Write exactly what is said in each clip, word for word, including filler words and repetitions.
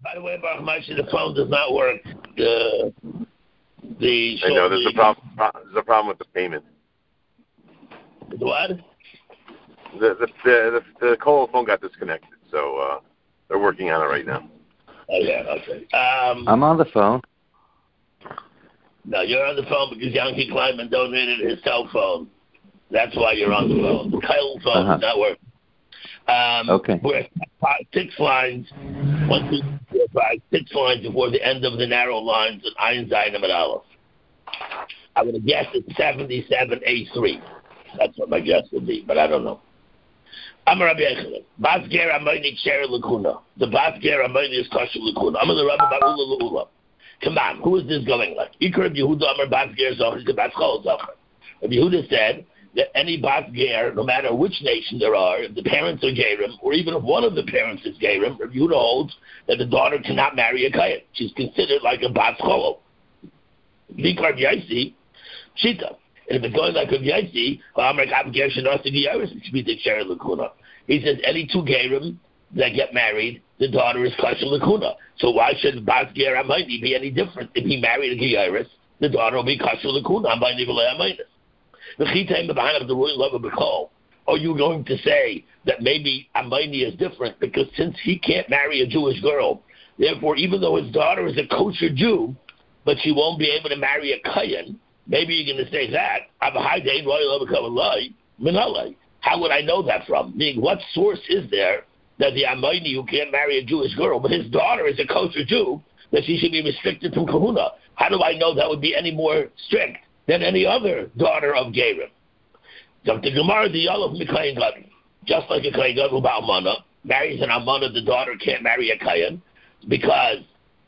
By the way, Baruch Moshe, the phone does not work. The the I know there's a problem. There's a problem with the payment. The what? The the the, the, the call phone got disconnected, so uh, they're working on it right now. Oh yeah, okay. Um, I'm on the phone. No, you're on the phone because Yankee Kleinman donated his cell phone. That's why you're on the phone. The Kyle phone uh-huh. is not working. Um, okay. We're at six lines, one, two, three, four, five, six lines before the end of the narrow lines at Ayin Zayin Amud Aleph. I would have guessed it's seventy-seven A three. That's what my guess would be, but I don't know. Amar Rabbi Yechanan, Bas Ger Amayni Ksher L'Kuna. The Bas Ger Amayni is Kosher L'Kuna. Amar the Rabbi Ba'ula L'Ula. Come on, who is this going like? Ikar Rabbi Yehuda Amar Bas Ger Zocher Bas Chol Zocher. Rabbi Yehuda said that any Bas Ger, no matter which nation there are, if the parents are Gerim, or even if one of the parents is Gerim, Rabbi Yehuda holds that the daughter cannot marry a Kayan. She's considered like a Bas Chol. Ikar Rabbi Yaisi, Shita. And if it's going like Rabbi Yaisi, he says any two Gerim that get married, the daughter is Kasher L'Kuna. So why should Bas Ger Amayni be any different? If he married a Geiris, the daughter will be Kasher L'Kuna. Amayni v'le Amaynis. The Chitaim behind of the royal love of B'kol. Are you going to say that maybe Amayni is different because since he can't marry a Jewish girl, therefore even though his daughter is a kosher Jew, but she won't be able to marry a Kayan, maybe you're going to say that. How would I know that from? Meaning, what source is there that the Amayni who can't marry a Jewish girl, but his daughter is a kosher Jew, that she should be restricted from kahuna? How do I know that would be any more strict than any other daughter of Gerim? So the Gemara, the Yalov Mikayin Gadol, just like a Kayin Gadol Ba'almana, marries an Almana, the daughter can't marry a Kayin because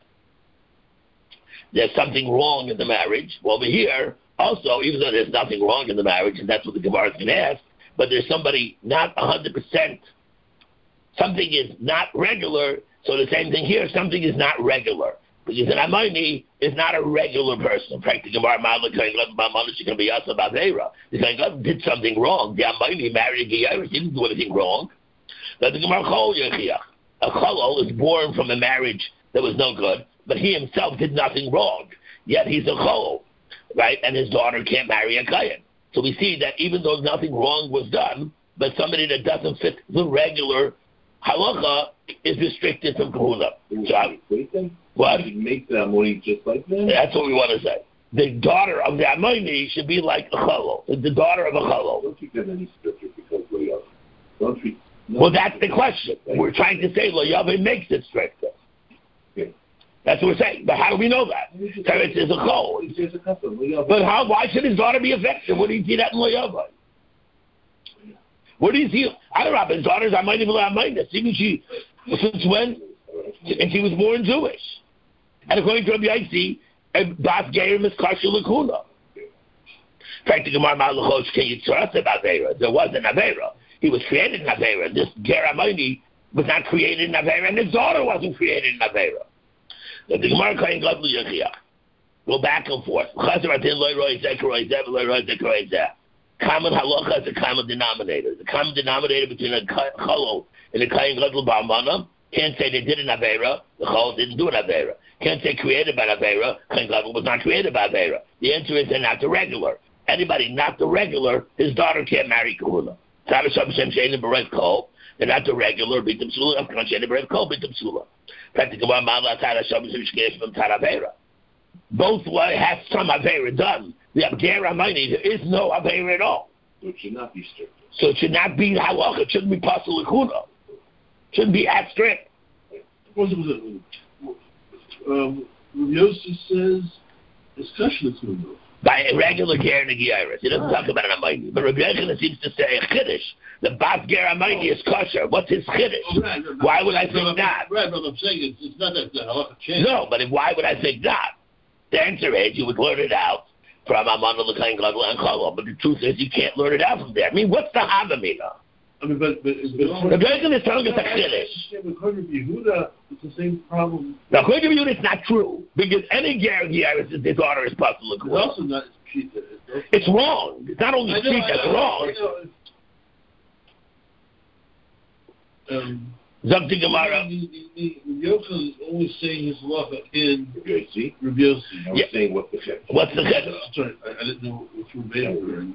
there's something wrong in the marriage. Well, over here, also, even though there's nothing wrong in the marriage, and that's what the Gemara is going to ask, but there's somebody not one hundred percent, something is not regular, so the same thing here, something is not regular. Because an Amayni is not a regular person. In fact, the Gemara can be also Bavera. The Kayin did something wrong. The Amayni married a Geiris, he didn't do anything wrong. But the Gemara Chol Yechiach. A Cholol is born from a marriage that was no good, but he himself did nothing wrong. Yet he's a Chol, right? And his daughter can't marry a Kayan. So we see that even though nothing wrong was done, but somebody that doesn't fit the regular halacha is restricted from kahuna. So, what? Make the Amayni just like them? That's what we want to say. The daughter of the Amayni should be like a Cholol, the daughter of a Cholol. Don't treat them any stricter because we are. Don't treat. No. Well, that's the question. We're trying to say Lo Yaveh makes it stricter. Okay. That's what we're saying. But how do we know that? Teretz is a chol. But how? Why should his daughter be affected? What do you see that in Lo Yaveh? What do you see? I don't know. His daughter's Amayni v'lo Amaynis. Even she, since when? And she was born Jewish. And according to Rabbi Yaisi, Bas Gerim is Kasher L'Kuna. In fact, the Gemara Malachos can you trust about Avera? There was an Avera. He was created in Avera. This Ger Amayni was not created in Avera, and his daughter wasn't created in Avera. The Gemara Kayin Gadol Yechiach. Go back and forth. Common halacha is a common denominator. The common denominator between a Cholol and a Kayin Gadol Ba'almana can't say they did an Avera. The Cholol didn't do an Avera. Can't say created by Avera. Kayin Gadol was not created by Avera. The answer is they're not the regular. Anybody not the regular, his daughter can't marry kahuna. They're not the regular. Both have some Avera done. The Ger Amayni, there is no Avera at all. So it should not be strict. So it should not be halacha. It shouldn't be pasul l'kuna. It shouldn't be as strict. Suppose it was a, um, Yosef says it's kasher l'kuna. By a regular ger and a geiris. He doesn't talk about an Amayni. But Rabbi Yechanan seems to say a chiddush. The Bas Ger Amayni is kosher. What's his chiddush? Oh, right, right, why would I think right, not? Right, but I'm saying it's, it's not that the halacha changed. No, but if, why would I think not? The answer is you would learn it out from Amana L'Kayin Gadol and Cholol. But the truth is you can't learn it out from there. I mean, what's the Havamina? I mean, but... but, but Rabbi Yechanan is telling us a chiddush. Yeah, but according to Yehuda, it's the same problem. Now, according to Yehuda, it's not true. Because any ger and geiris, his daughter is pasul l'kuna. It's also not... It's, also, it's wrong. It's not only cheat, that's wrong. Um, Zok Gemara. The Yochanan is only saying his love in Rabbi Yossi. Rabbi Yossi. I was Yeah. saying what the check. What's the chiddush? Sorry, I, I didn't know which one they were.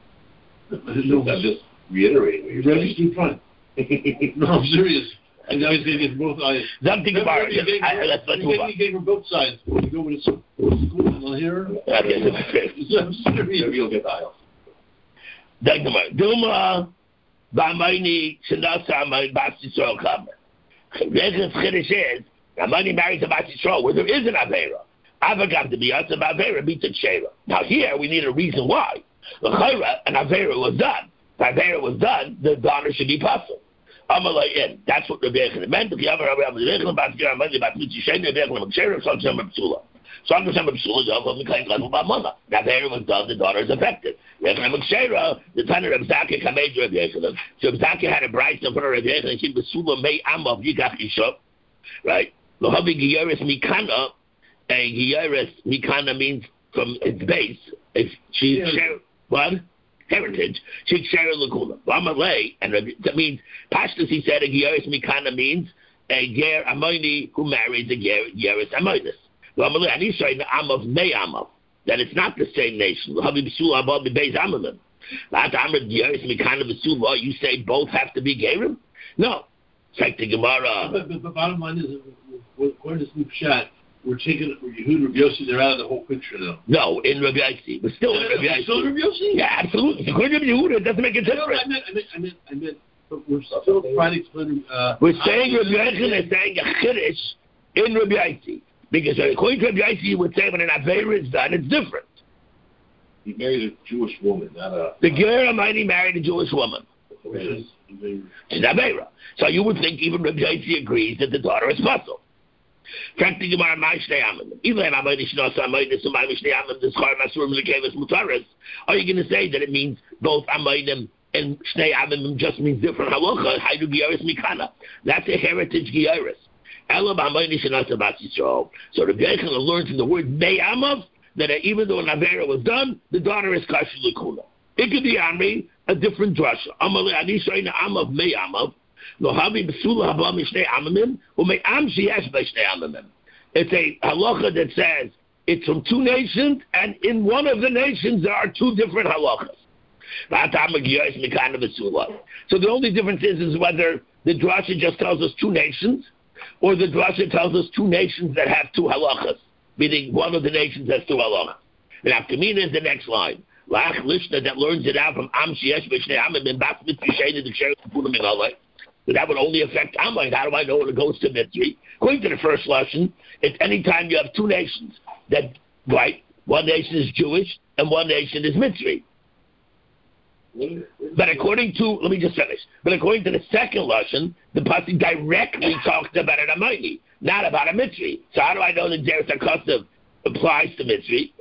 I didn't know. I'm just reiterating what you're You're saying. too fun. No, I'm serious. And now he's going to get both eyes. Zok Gemara. You gave I- Let's let's move on. you gave her both sides. You go with a school on here. Okay. I'm serious. Maybe you'll get the aisle. Zok Gemara. Dilma ba'mayni shenasa my bas Yisrael kamer. Recha's chiddush is Amani married to bas Yisrael where there is an avera. Avagam to be us and avera beats a shera. Now here we need a reason why. L'chayra, an avera was done. If avera was done, the daughter should be puzzled. Amalei in. That's what Rabbi Yechon meant. If you have a Rabbi Yechon bas Yisrael, Amani bas Yisrael, Rabbi Yechon b'shera, so Shem b'psula. So Shem b'psula is over the kind of b'mana. If avera was done, the daughter is affected. Yechon b'shera, the time of Rabbi Zaka kamed Rabbi Yechon. So Rabbi Zaka had a bride in front of Rabbi Yechon, and she b'sula mei amav yikach isha, right? Lohavi giyaris mikana. A giyaris mikana means from its base. If she Yeah. share what heritage, she share lakula. Bamalei, and that means Pashtus. He said a giyaris mikana means a ger amoni who marries a ger giyaris amonis. Bamalei, and he's saying the amav mei amav, that it's not the same nation. Lohavi b'sula above the base amamim. Not amr giyaris mikana b'sula. You say both have to be gerim? No. It's like the Gemara. But, but, but bottom line is, according to Snoop Chat, we're taking Yehud Rabbi Yossi, they're out of the whole picture now. No, in Rabbi Yossi, but still in Rabbi Yossi. Still Rabbi Yossi? Yeah, absolutely. According to Yehuda, it doesn't make a No, no, difference. I meant, I meant, I meant, I meant, but we're still trying to explain. Uh, We're saying Rabbi Yossi is saying a chiddush in Rabbi Yossi. Because according to Rabbi Yossi, you would say when an Aveira is done, it's different. He married a Jewish woman, not a. The Ger Almighty married a Jewish woman. Which is, She's Aveira. So you would think even Rabbi Yossi agrees that the daughter is muscle. Are you going to say that it means both Amaydim and Shnei Amim just means different halacha? Haidu Giyaris Mikana. That's a heritage Giyaris. Elam Amaydim Shenasa Bas Yisrael. So the Yechon learns from the word Mei Amav that even though an Avera was done, the daughter is Kashu L'Kula. It could be Amri, a different drasha. Amalei Anishayin Amav Mei Amav. It's a halacha that says it's from two nations, and in one of the nations there are two different halachas. So the only difference is, is whether the drasha just tells us two nations, or the drasha tells us two nations that have two halachas, meaning one of the nations has two halachas. And Afkamina is the next line. Lach Lishna that learns it out from Am Sheyesh B'Shnei Amim and Bas Mitzvah Sheina the Sher Punim Minalei. But that would only affect Amalek. How do I know when it goes to Mitzri? According to the first lesson, it's any time you have two nations that, right, one nation is Jewish and one nation is Mitzri. But according to, let me just finish. But according to the second lesson, the pasuk directly talks about an Amayni, not about a Mitzri. So how do I know that Zeres HaKosav applies to Mitzri?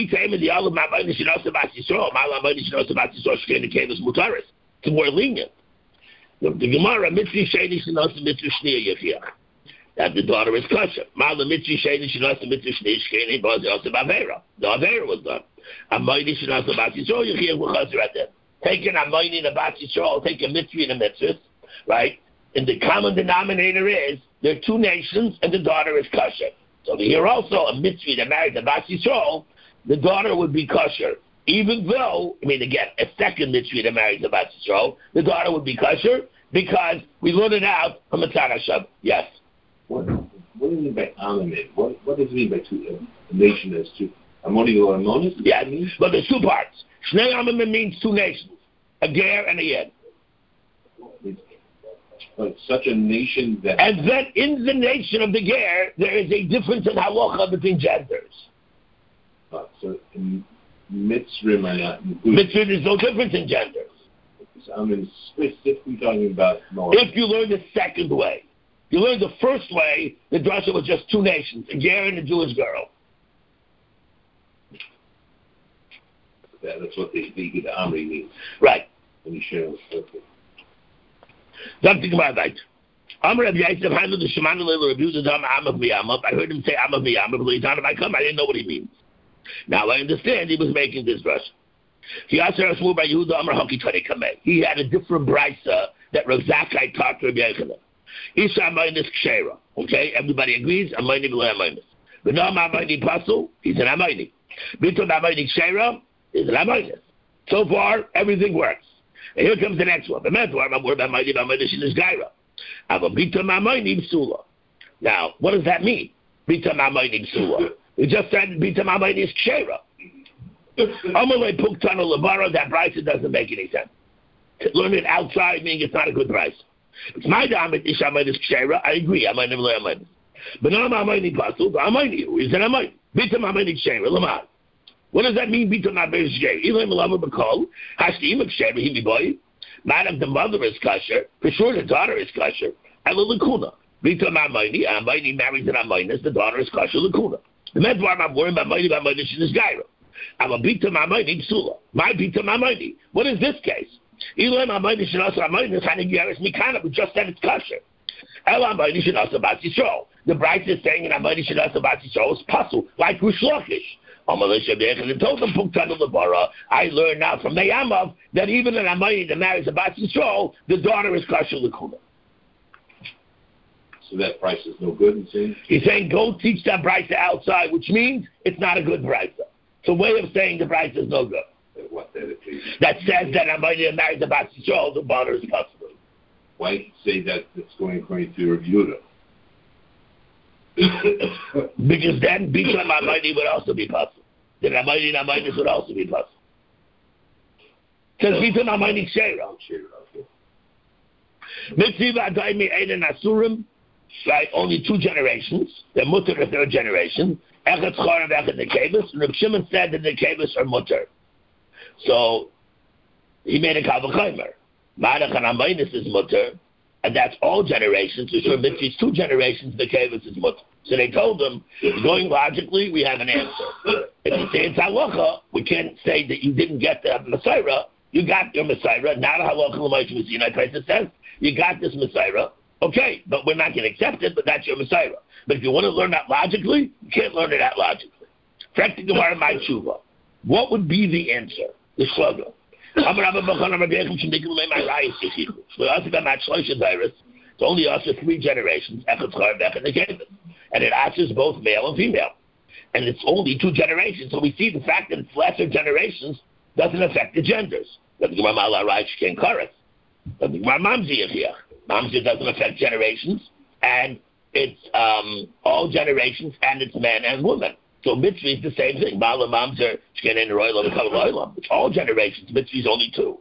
It's more lenient. The Gemara, Mitzri Sheni Shenasa Mitzri Shniya Yechiach. That the daughter is kosher. Mala Mitzri Sheni Shenasa Mitzri Shniya Shkeni Bazi Asa Bavera. The Avera was done. Amayni Shenasa Bas Yisrael Yechiach V'chazer at them. Take an Amayni and a Bas Yisrael, take a Mitzri and a Mitzvah, right? And the common denominator is there are two nations and the daughter is kosher. So here also a Mitzri that married the Bas Yisrael, the daughter would be kosher. Even though, I mean, again, a second Mitzri that marries the Bas Yisrael, the daughter would be kosher because we learned it out from a Tzad Hashem. Yes. What, what do you mean by Amimim? What, what does it mean by two, a nation as two? Ammoni or Ammonis? Yes. But there's two parts. Shnei Amimim means two nations, a Ger and a Yed. Like such a nation that... And then in the nation of the Ger, there is a difference in halacha between genders. Uh, so in Mitzrim are not included. Mitzvah is no difference in genders. So I'm in specifically talking about... No, if you learn the second way. You learned the first way, the drasha was just two nations, a Ger and a Jewish girl. Yeah, that's what the the, the Amri means. Right. When you share with okay. Something about that. Amr Rabbi Yosef handled the Shemana Leila reviews of Amav Miyamav. I heard him say Amav Miyamav, but he's on if I come, I didn't know what he means. Now I understand he was making this drasha. He asked us by Yehuda Amr Haki Kameh. He had a different brisa that Rav Zakkai taught to Rabbi Yochanan. Isha Amaynis Kshera. Okay, everybody agrees. Amayni v'lo Amaynis. But no Amayni Pasul, he's an Amayni. Bitul Amayni Kshera is an Amaynis. So far, everything works. And here comes the next one. The Medvar, I'm worried about Amayni, Amaynis in his Gaira. I'm a Bitul Amayni Psula. Now, what does that mean? Bitul Amayni Psula. We just said Bitul Amayni Kshera. Amalei Puktana Labara, that price doesn't make any sense. To learn it outside meaning it's not a good price. It's my damit ish amaynis kshera. I agree. Amaynim lo amaynis. But now amayni pasul. Amayni is an amayni. Bitam amayni kshera. Lamad. What does that mean? Bitam amayni kshera. Elam lama b'kol. Hashti ima kshera himi boy. Madam, the mother is kosher. For sure, the daughter is kosher. And lakuna. Bitam amayni. Amayni marries an amaynis. The daughter is kosher lakuna. The medvar I'm worrying about amayni amaynis in his gaira. I'm a bitam amayni psula. My bitam amayni. What is this case? Elam amayni shenasa amaynis hanig yaris mikana. We just said it's kosher. Elam amayni shenasa bat yisrael. The Bright is saying in amayni shenasa bat yisrael is pasul like Rish Lakish. And told them I learned now from Neyamav that even an amayni that marries a bat yisrael, the daughter is kosher l'kula. So that price is no good. He's saying. He's saying go teach that Bright outside, which means it's not a good Bright. It's a way of saying the Bright is no good. What that, that says that amayni that marries a bat yisrael, the daughter is possible. Why say that it's going according to your Yehuda? Because then Bitul Amayni would also be possible. Then Amayni and Amaynis would also be possible. Because Bitul Amayni Kshera. Mitzvah Adaimi Einen Asurim, right? Only two generations. The Mutter, the third generation. Echet Chorav, Echet Nekebus. And Reb Shimon said that the Nekebus are Mutter. So he made a Kavachimer. Malach and Amaynis is Mutter. And that's all generations. So sure, Mitzvah's two generations, the Kavus is Mutter. So they told him, going logically, we have an answer. If you say it's halacha, we can't say that you didn't get the Messiah. You got your Messiah, not a halacha l'mayim Sinai. Price says you got this Messiah. Okay, but we're not going to accept it. But that's your Messiah. But if you want to learn that logically, you can't learn it that logically. Frek the Gemara my tshuva. What would be the answer? The slogan. It's only us for three generations, and it answers both male and female. And it's only two generations, so we see the fact that it's lesser generations doesn't affect the genders. Mamzir doesn't affect generations, and it's um, all generations, and it's man and woman. So mitzvah is the same thing. It's all generations. Mitzvah is only two.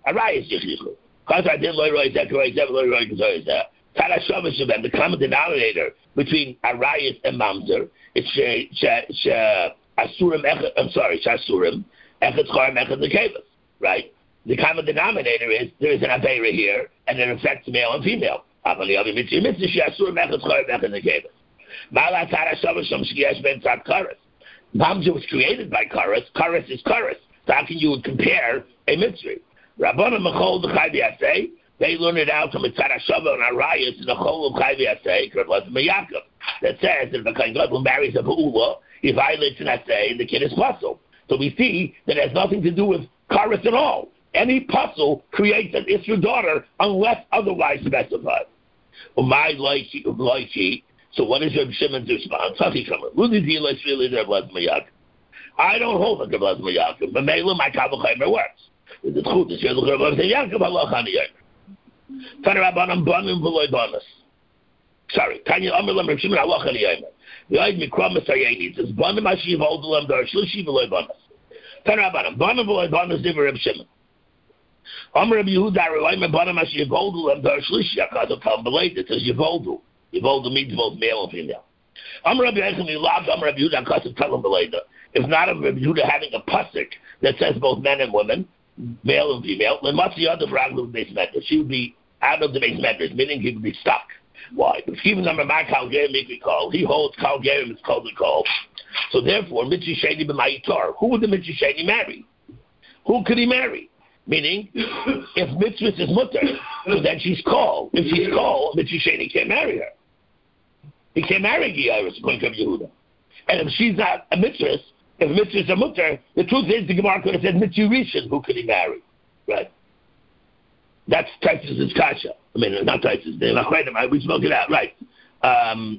The common denominator between Arayas and Mamzer is Asurim. I'm sorry, Shasurim. Echet Chorim, Echet Nekevus. Right. The common denominator is there is an Aveira here, and it affects male and female. Mamzer was created by Karas. Karas is Karas. So how can you compare a mitzvah? Rabbana Mechol D'Chai V'Yaseh. They learn it out from a Tzara Shava and Arayas in the Chol of Chai V'Yaseh. That says that if a Kohen Gadol marries a Be'ula, he violates an Aseh, and the kid is puzzle. So we see that it has nothing to do with Karas at all. Any puzzle creates an Isra daughter unless otherwise specified. Umay Loichi, Loichi. So what is Reb Shimon's response? I don't hold like a Blaz Mayakim, but Mela, my Kavachimer works. The truth is, you're the Reb Yaakov Allah Chaniyah. Tanarabanam Banim Veloy Banas. Sorry, Tanya Amalam Reb Shimon Allah Chaniyah. The Oid Mikra Masayeni, it says Banim Hashiv Oldulam Dar Shlishi Veloy Banas. Tanarabanam Banim Veloy Banas Diva Reb Shimon. Amr Reb Yehuda Rewaim Banim Hashiv Oldulam Dar Shlishi Akaz Akam Belayt, it says Yevoldu. Yevoldu means both male and female. Amr Reb Yehuda Lab Amr Reb Yehuda Akaz Akam Belayt. If not a Reb Yehuda having a pasuk that says both men and women, male and female, then what's the other fragment of the base medrash? She would be out of the base medrash, meaning he would be stuck. Why? Because even number my Kal Gerim Mikri Kol, he holds Kal Gerim is called the Kol. So therefore, Mitzi Sheni b'Mayitar, who would the Mitzi Sheni marry? Who could he marry? Meaning, if Mitzvah is mutter, so then she's Kol. If she's Kol, Mitzi Sheni can't marry her. He can't marry Geiris according to Yehuda. And if she's not a Mitzvah, if Mitzvah is a mutter, the truth is the Gemara could have said Mitzvah Rishon, who could he marry? Right? That's Taisus' kasha. I mean, not Taisus. We spoke it out, right? Um,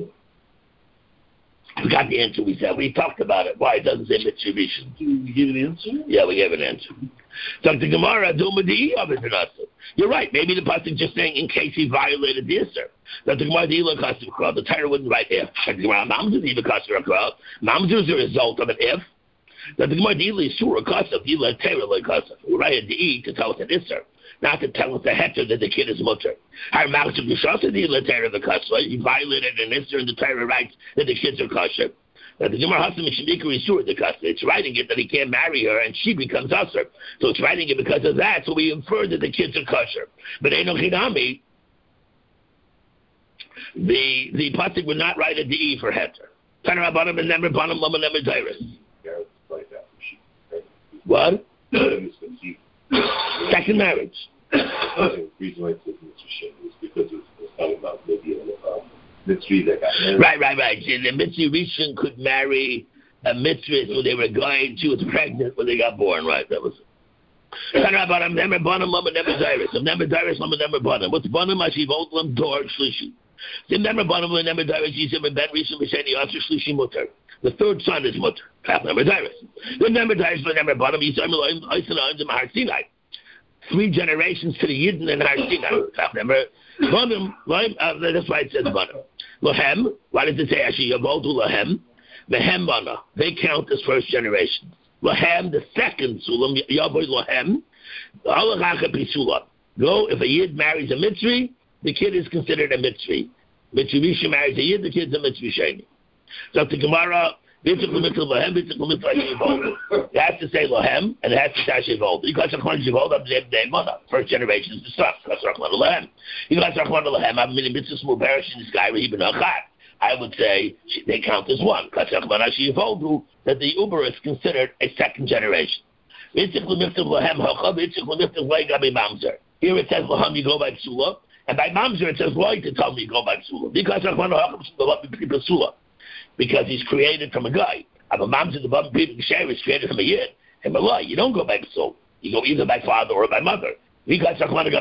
we got the answer. We said we talked about it. Why it doesn't say mitzvah rishon? Did we give an answer? Yeah, we gave an answer. So the Gemara, you're right. Maybe the pasuk just saying in case he violated the Isser. That the Gemara the Torah wouldn't write if. The Gemara Mamzer is a result of an if. That the Gemara is sure kasav Dila Torah like kasav. We write a di to tell us an Isser, not to tell us the heter that the kid is mutter. Our Mamzer B'shasa Dila Torah the kasav. He violated an Isser, and the Torah writes that the kids are kosher. That the Gemara Hasim Shemikri is sure the kasser. It's writing it that he can't marry her and she becomes usher. So it's writing it because of that. So we infer that the kids are kosher. But Eno Chinami, the the pasuk would not write a D for heter. Tanara bottom and never bottom lama never tyrus. What? Second marriage. The reason why it's shame is because it's talking about maybe a Mitzri that got married. Right, right, right. And the Mitzri Rishon could marry a Mitzri when they were going. She was pregnant when they got born, right? That was. About I'm never bonum, mama never dirus. I'm never dirus, mama never bonum. What's bonum? I see Voltlam, Dor, Shlishi. The never bonum, never dirus, you say, Ben Rishon, Mishani, Asher, Shlishi, Mutter. The third son is Mutter. Half never dirus. The never dirus, but never bonum, you say, I'm Har Sinai. Three generations to the Yidden and Har Sinai. Half never. Bonum, that's why it says bonum. Lohem, why does it say actually Yavodu Lohem? Mehem Bana. They count as first generation. Lohem, the second Sulam, Yavodu Lohem. Alachacha Pisulam. Go, if a Yid marries a Mitzri, the kid is considered a Mitzri. Mitzri Rishon marries a Yid, the kid's a Mitzri Sheni. So the Gemara, it has to say Lohem, and it has to say Shivold. You got Shachman Shivold, I'm the mother. First generation is the stuff. You got Shachman Lohem. You got Shachman Lohem, I'm in the mitzvah small parish in this guy, even Achat. I would say they count as one. Because Shachman Shivold, that the Uber is considered a second generation. Here it says Lohem, you go by Psula, and by Mamzer it says Loy to tell me you go by Psula. Because Shachman Psula. Because he's created from a guy. I'm a mamzer, the bum people share is created from a yid. And Malay, you don't go by soul. You go either by father or by mother. Because that's why the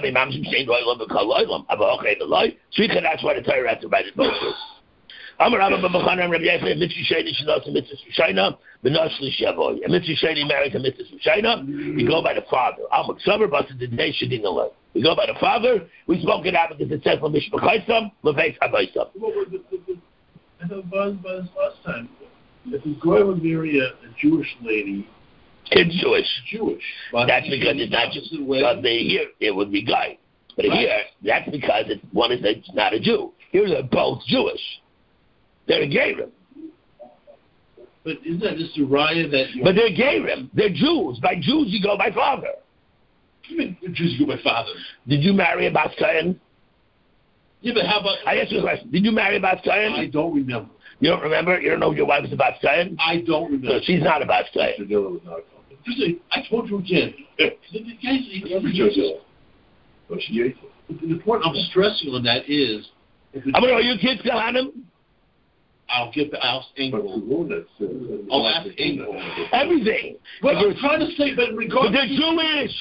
Torah has to write it both ways. I'm a rabbi, but Rabbi Yechon, Mitzvah Sheni, she knows a Mitzvah Shayna, but not Shlishaboy. A Mitzvah Sheni married a Mitzvah Shayna, you go by the father. I'm a Ksaver, but the day Shadin Allah. We go by the father, we spoke it out because it says, Lamish B'chaisam, Leveis Habaisam. I thought Buzz Buzz last time. If a guy would marry a, a Jewish lady, it's Jewish. Jewish. That's because it's not just. But they here it would be guy, but right. Here that's because it's one is it's not a Jew. Here they're both Jewish. They're Gerim. But isn't that just a raya that? You're... But they're Gerim. They're Jews. By Jews you go by father. You mean Jews you go by father? Did you marry a Bas Kayan? Yeah, but how about... I ask you a question. Did you marry a Bas Kayan? I don't remember. You don't remember? You don't know if your wife was a Bas Kayan? I don't remember. So she's not a Bas Kayan. I told you again. The, the, guys, the, the point I'm stressing on that is... I'm going to you kids Kohanim? I'll get I'll ask Engel. I'll ask Engel. Everything. But I'm trying to say, but regardless... But they're Jewish.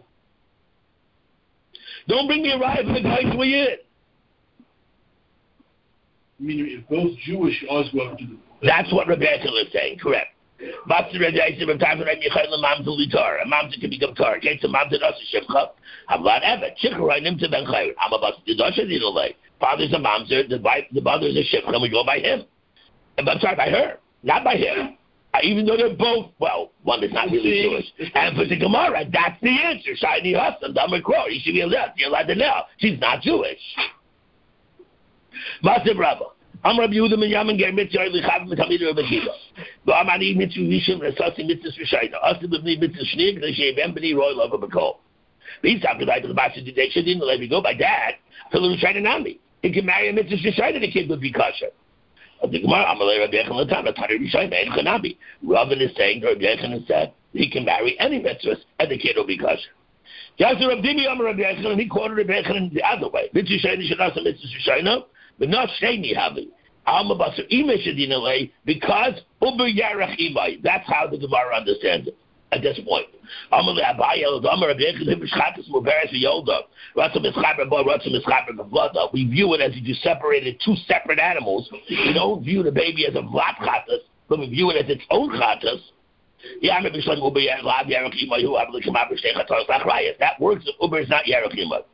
Don't bring me a riot for the guys who are in. I mean, if both Jewish, you always go up to the... That's what Rebecca is saying, correct. Master Rebecca said, a mamzer can become tar. Okay, so mamzer does a shivcha. Havlat evet. Shikharai nimta ben chayr. I'm about to do it. Father's a mamzer, the wife, the mother's a shivcha, and we go by him. And I'm sorry, by her, not by him. Uh, even though they're both, well, one is not really Jewish. And for the Gemara, that's the answer. Shiny husband, I'm a crow. You should be allowed. You're allowed to know. She's not Jewish. Master Rabba. I'm Rabbi Yehuda ben Yamin ger mitzvah lichav mitamid Rabbi Kiva. But I'm ani mitzvah rishon resasi mitzvah rishayna. Asi b'bni mitzvah shnig l'sheivem b'ni roy lova b'kol. These have to die to the master today. Shadin let me go by dad. Fill him rishayna nami. He can marry a mitzvah rishayna. The kid would be kosher. The Gemara Amalei Rabbi Yechon Latana Tari rishayna ein chanabi. Ravin is saying Rabbi Yechon has said he can marry any mitzvahs and the kid will be kosher. Yasser Rabbi Dimi Amar Rabbi Yechon and he quoted Rabbi Yechon the other way. Mitzvah rishayna shenasa mitzvah rishayna. But not sheni havi. Alma basar imei shadinalei because uber yarach imai. That's how the Gemara understands it. at this point. We view it as if you separated two separate animals. We don't view the baby as a vlat chatas, but we view it as its own chatas. That works if Uber is not Yerachimah.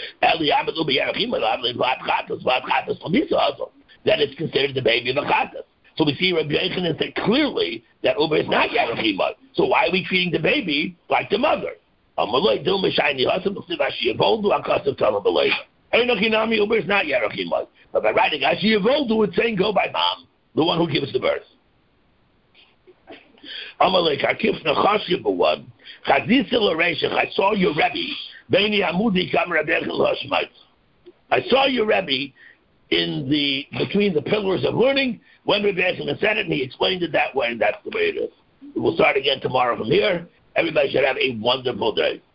Then it's considered the baby of a chatas. So we see Rabbi Yochanan said clearly that Uber is not Yerachimah. So why are we treating the baby like the mother? Uber is not Yerachimah. But by writing Ashi Yevoldu, it's saying go by mom, the one who gives the birth. I saw your Rebbe. I saw your Rebbe in the between the pillars of learning when Rebbe Yochanan said it, and he explained it that way, and that's the way it is. We will start again tomorrow from here. Everybody should have a wonderful day.